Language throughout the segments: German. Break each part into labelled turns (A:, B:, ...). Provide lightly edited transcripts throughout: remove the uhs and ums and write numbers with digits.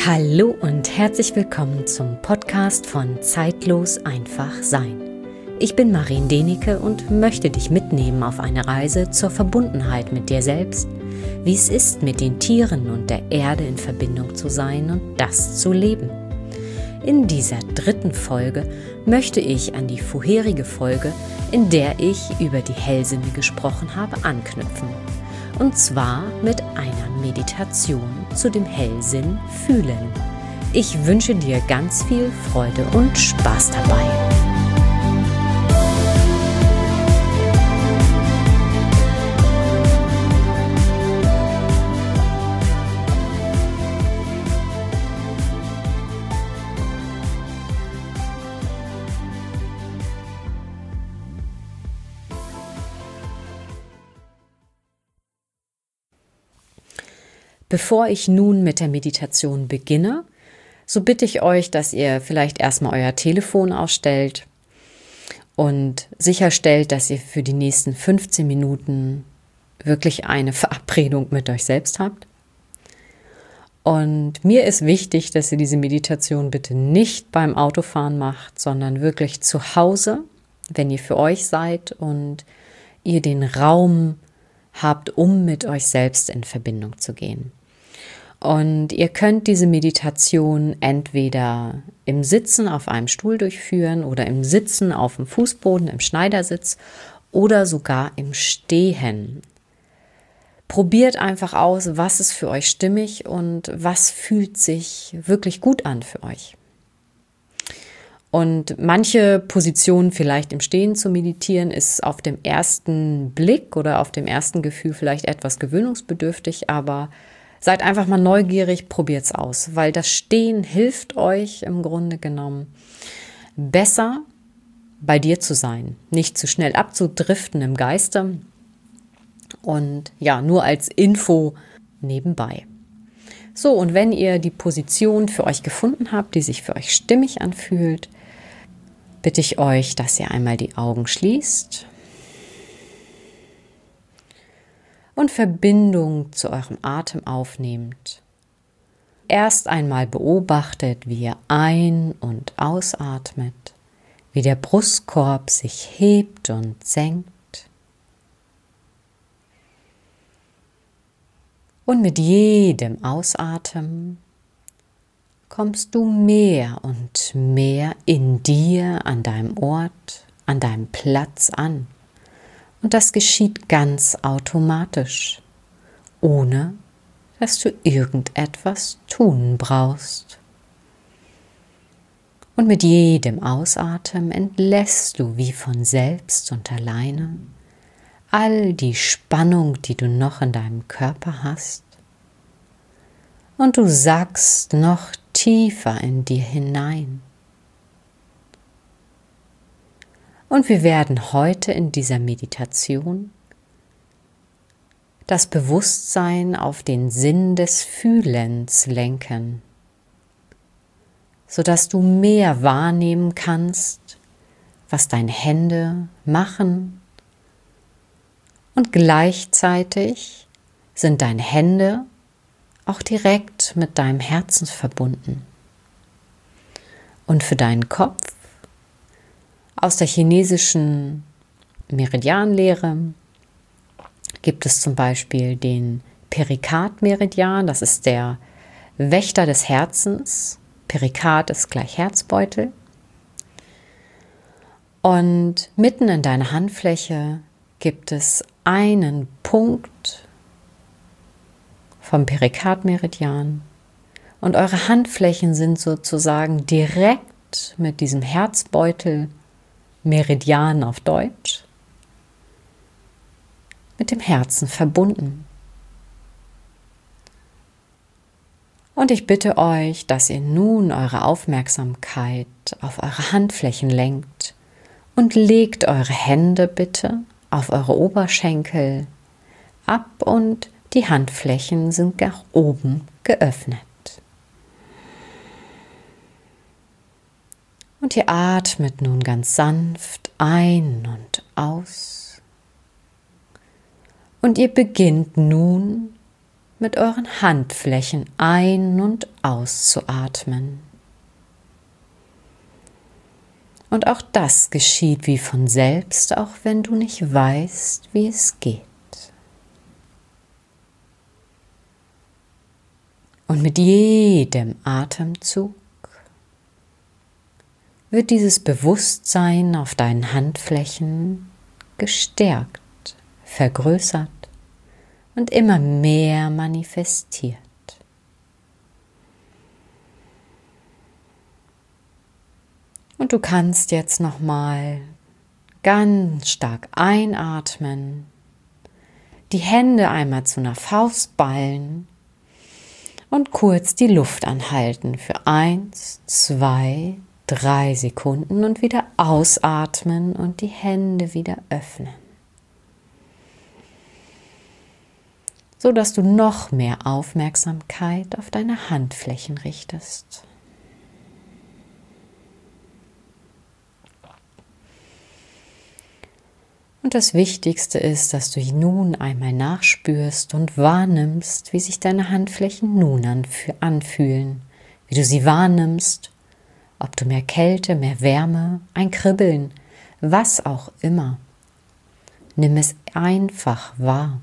A: Hallo und herzlich willkommen zum Podcast von Zeitlos einfach sein. Ich bin Marien Denike und möchte dich mitnehmen auf eine Reise zur Verbundenheit mit dir selbst, wie es ist, mit den Tieren und der Erde in Verbindung zu sein und das zu leben. In dieser 3. Folge möchte ich an die vorherige Folge, in der ich über die Hellsinne gesprochen habe, anknüpfen. Und zwar mit einer Meditation zu dem Hellsinn Fühlen. Ich wünsche dir ganz viel Freude und Spaß dabei. Bevor ich nun mit der Meditation beginne, so bitte ich euch, dass ihr vielleicht erstmal euer Telefon ausstellt und sicherstellt, dass ihr für die nächsten 15 Minuten wirklich eine Verabredung mit euch selbst habt. Und mir ist wichtig, dass ihr diese Meditation bitte nicht beim Autofahren macht, sondern wirklich zu Hause, wenn ihr für euch seid und ihr den Raum habt, um mit euch selbst in Verbindung zu gehen. Und ihr könnt diese Meditation entweder im Sitzen auf einem Stuhl durchführen oder im Sitzen auf dem Fußboden, im Schneidersitz oder sogar im Stehen. Probiert einfach aus, was ist für euch stimmig und was fühlt sich wirklich gut an für euch. Und manche Positionen vielleicht im Stehen zu meditieren ist auf dem ersten Blick oder auf dem ersten Gefühl vielleicht etwas gewöhnungsbedürftig, aber seid einfach mal neugierig, probiert's aus, weil das Stehen hilft euch im Grunde genommen besser bei dir zu sein, nicht zu schnell abzudriften im Geiste und ja, nur als Info nebenbei. So, und wenn ihr die Position für euch gefunden habt, die sich für euch stimmig anfühlt, bitte ich euch, dass ihr einmal die Augen schließt und Verbindung zu eurem Atem aufnehmt. Erst einmal beobachtet, wie ihr ein- und ausatmet, wie der Brustkorb sich hebt und senkt. Und mit jedem Ausatmen kommst du mehr und mehr in dir, an deinem Ort, an deinem Platz an. Und das geschieht ganz automatisch, ohne dass du irgendetwas tun brauchst. Und mit jedem Ausatmen entlässt du wie von selbst und alleine all die Spannung, die du noch in deinem Körper hast. Und du sackst noch tiefer in dir hinein. Und wir werden heute in dieser Meditation das Bewusstsein auf den Sinn des Fühlens lenken, sodass du mehr wahrnehmen kannst, was deine Hände machen. Und gleichzeitig sind deine Hände auch direkt mit deinem Herzen verbunden. Und für deinen Kopf, aus der chinesischen Meridianlehre gibt es zum Beispiel den Perikard-Meridian, das ist der Wächter des Herzens. Perikard ist gleich Herzbeutel. Und mitten in deiner Handfläche gibt es einen Punkt vom Perikard-Meridian. Und eure Handflächen sind sozusagen direkt mit diesem Herzbeutel Meridian auf Deutsch, mit dem Herzen verbunden. Und ich bitte euch, dass ihr nun eure Aufmerksamkeit auf eure Handflächen lenkt und legt eure Hände bitte auf eure Oberschenkel ab und die Handflächen sind nach oben geöffnet. Und ihr atmet nun ganz sanft ein und aus. Und ihr beginnt nun mit euren Handflächen ein- und auszuatmen. Und auch das geschieht wie von selbst, auch wenn du nicht weißt, wie es geht. Und mit jedem Atemzug wird dieses Bewusstsein auf deinen Handflächen gestärkt, vergrößert und immer mehr manifestiert. Und du kannst jetzt nochmal ganz stark einatmen, die Hände einmal zu einer Faust ballen und kurz die Luft anhalten für 1, 2, 3 Sekunden und wieder ausatmen und die Hände wieder öffnen. So dass du noch mehr Aufmerksamkeit auf deine Handflächen richtest. Und das Wichtigste ist, dass du nun einmal nachspürst und wahrnimmst, wie sich deine Handflächen nun anfühlen, wie du sie wahrnimmst, ob du mehr Kälte, mehr Wärme, ein Kribbeln, was auch immer. Nimm es einfach wahr.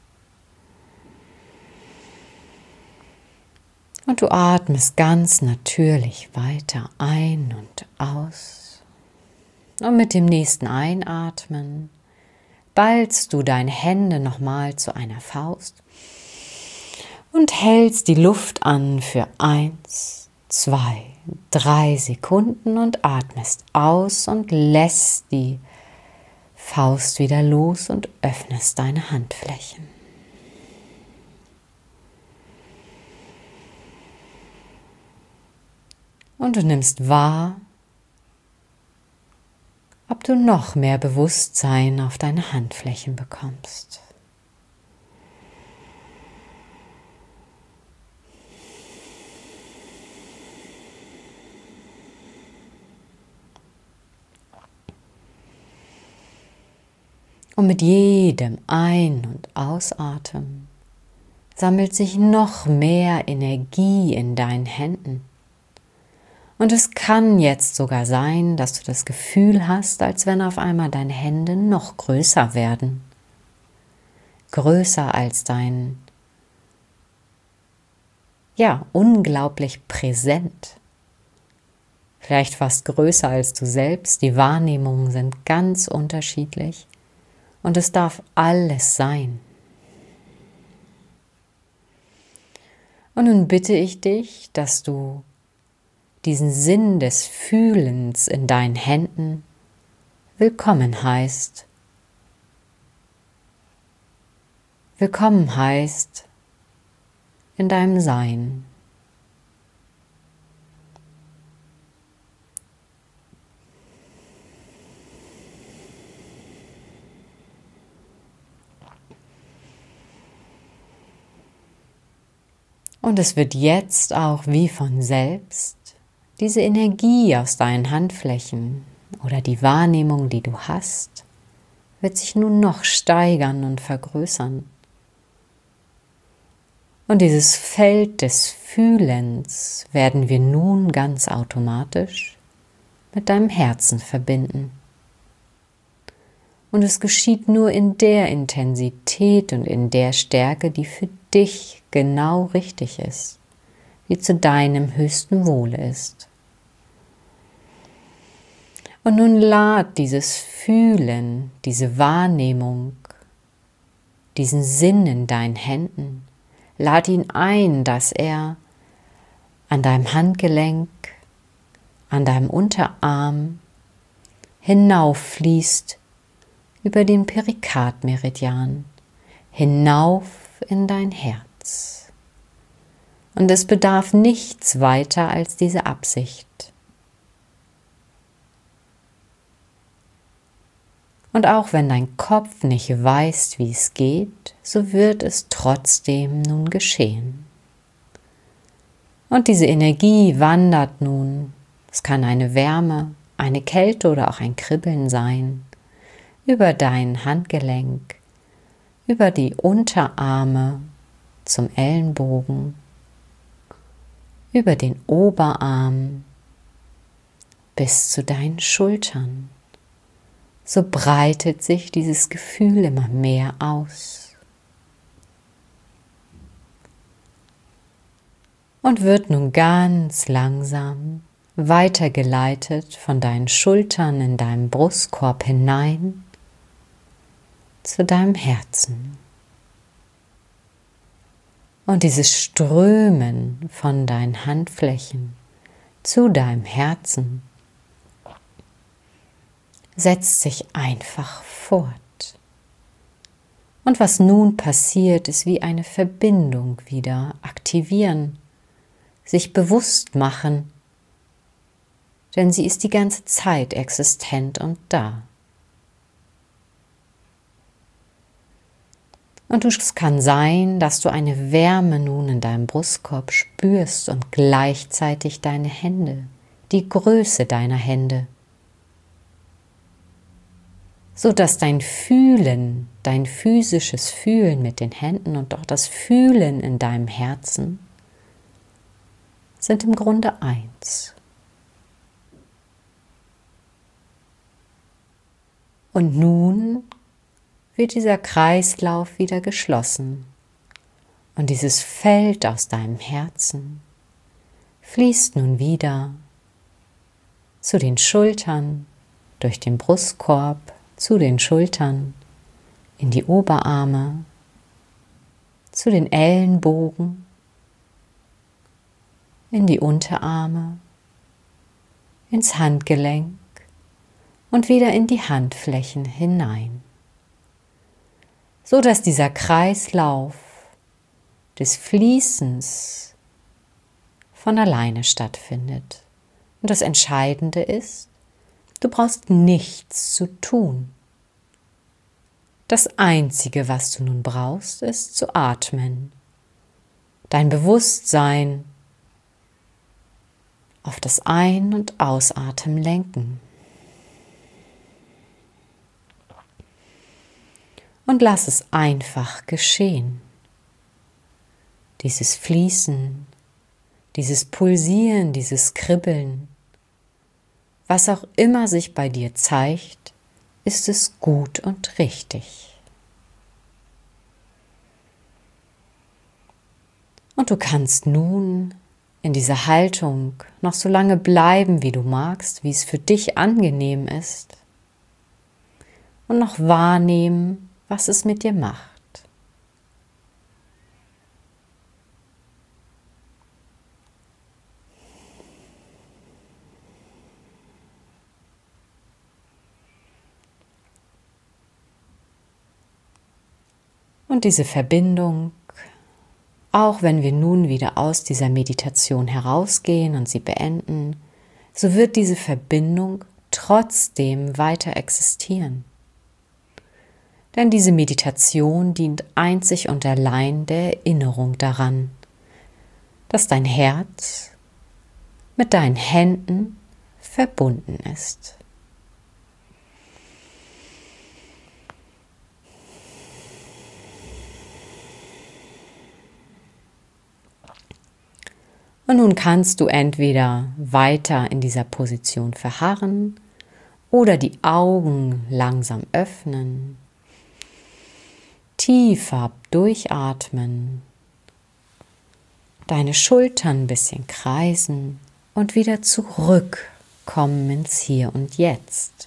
A: Und du atmest ganz natürlich weiter ein und aus. Und mit dem nächsten Einatmen ballst du deine Hände nochmal zu einer Faust und hältst die Luft an für 1, 2, 3 Sekunden und atmest aus und lässt die Faust wieder los und öffnest deine Handflächen. Und du nimmst wahr, ob du noch mehr Bewusstsein auf deine Handflächen bekommst. Und mit jedem Ein- und Ausatmen sammelt sich noch mehr Energie in deinen Händen. Und es kann jetzt sogar sein, dass du das Gefühl hast, als wenn auf einmal deine Hände noch größer werden. Größer als dein, unglaublich präsent. Vielleicht fast größer als du selbst. Die Wahrnehmungen sind ganz unterschiedlich. Und es darf alles sein. Und nun bitte ich dich, dass du diesen Sinn des Fühlens in deinen Händen willkommen heißt. Willkommen heißt in deinem Sein. Und es wird jetzt auch wie von selbst diese Energie aus deinen Handflächen oder die Wahrnehmung, die du hast, wird sich nun noch steigern und vergrößern. Und dieses Feld des Fühlens werden wir nun ganz automatisch mit deinem Herzen verbinden. Und es geschieht nur in der Intensität und in der Stärke, die für dich genau richtig ist, die zu deinem höchsten Wohle ist. Und nun lad dieses Fühlen, diese Wahrnehmung, diesen Sinn in deinen Händen, lad ihn ein, dass er an deinem Handgelenk, an deinem Unterarm hinauffließt über den Perikardmeridian, hinauf in dein Herz. Und es bedarf nichts weiter als diese Absicht. Und auch wenn dein Kopf nicht weiß, wie es geht, so wird es trotzdem nun geschehen. Und diese Energie wandert nun, es kann eine Wärme, eine Kälte oder auch ein Kribbeln sein, über dein Handgelenk, über die Unterarme zum Ellenbogen, über den Oberarm bis zu deinen Schultern. So breitet sich dieses Gefühl immer mehr aus und wird nun ganz langsam weitergeleitet von deinen Schultern in deinem Brustkorb hinein zu deinem Herzen. Und dieses Strömen von deinen Handflächen zu deinem Herzen setzt sich einfach fort. Und was nun passiert, ist wie eine Verbindung wieder aktivieren, sich bewusst machen, denn sie ist die ganze Zeit existent und da. Und es kann sein, dass du eine Wärme nun in deinem Brustkorb spürst und gleichzeitig deine Hände, die Größe deiner Hände, so dass dein Fühlen, dein physisches Fühlen mit den Händen und auch das Fühlen in deinem Herzen sind im Grunde eins. Und nun wird dieser Kreislauf wieder geschlossen und dieses Feld aus deinem Herzen fließt nun wieder zu den Schultern, durch den Brustkorb, zu den Schultern, in die Oberarme, zu den Ellenbogen, in die Unterarme, ins Handgelenk und wieder in die Handflächen hinein, so dass dieser Kreislauf des Fließens von alleine stattfindet. Und das Entscheidende ist, du brauchst nichts zu tun. Das Einzige, was du nun brauchst, ist zu atmen, dein Bewusstsein auf das Ein- und Ausatmen lenken. Und lass es einfach geschehen. Dieses Fließen, dieses Pulsieren, dieses Kribbeln, was auch immer sich bei dir zeigt, ist es gut und richtig. Und du kannst nun in dieser Haltung noch so lange bleiben, wie du magst, wie es für dich angenehm ist, und noch wahrnehmen, was es mit dir macht. Und diese Verbindung, auch wenn wir nun wieder aus dieser Meditation herausgehen und sie beenden, so wird diese Verbindung trotzdem weiter existieren. Denn diese Meditation dient einzig und allein der Erinnerung daran, dass dein Herz mit deinen Händen verbunden ist. Und nun kannst du entweder weiter in dieser Position verharren oder die Augen langsam öffnen, tiefer durchatmen, deine Schultern ein bisschen kreisen und wieder zurückkommen ins Hier und Jetzt.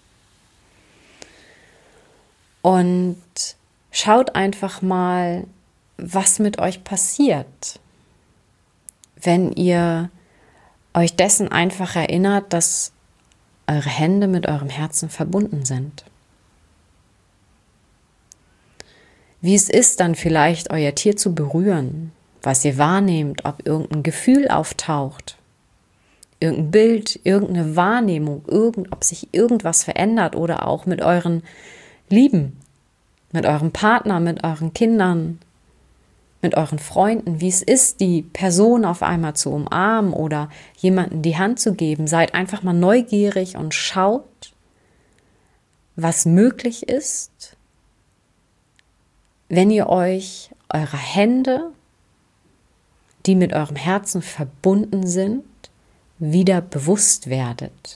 A: Und schaut einfach mal, was mit euch passiert, wenn ihr euch dessen einfach erinnert, dass eure Hände mit eurem Herzen verbunden sind. Wie es ist, dann vielleicht euer Tier zu berühren, was ihr wahrnehmt, ob irgendein Gefühl auftaucht, irgendein Bild, irgendeine Wahrnehmung, ob sich irgendwas verändert oder auch mit euren Lieben, mit eurem Partner, mit euren Kindern, mit euren Freunden, wie es ist, die Person auf einmal zu umarmen oder jemandem die Hand zu geben. Seid einfach mal neugierig und schaut, was möglich ist, wenn ihr euch eurer Hände, die mit eurem Herzen verbunden sind, wieder bewusst werdet.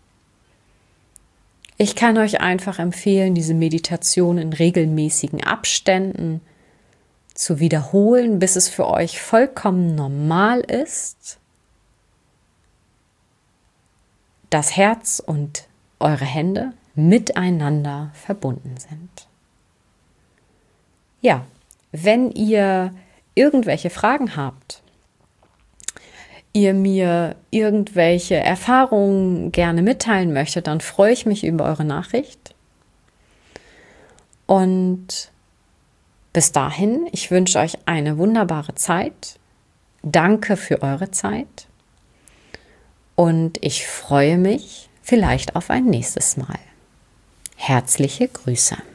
A: Ich kann euch einfach empfehlen, diese Meditation in regelmäßigen Abständen zu wiederholen, bis es für euch vollkommen normal ist, dass Herz und eure Hände miteinander verbunden sind. Ja, wenn ihr irgendwelche Fragen habt, ihr mir irgendwelche Erfahrungen gerne mitteilen möchtet, dann freue ich mich über eure Nachricht. Und bis dahin, ich wünsche euch eine wunderbare Zeit. Danke für eure Zeit. Und ich freue mich vielleicht auf ein nächstes Mal. Herzliche Grüße.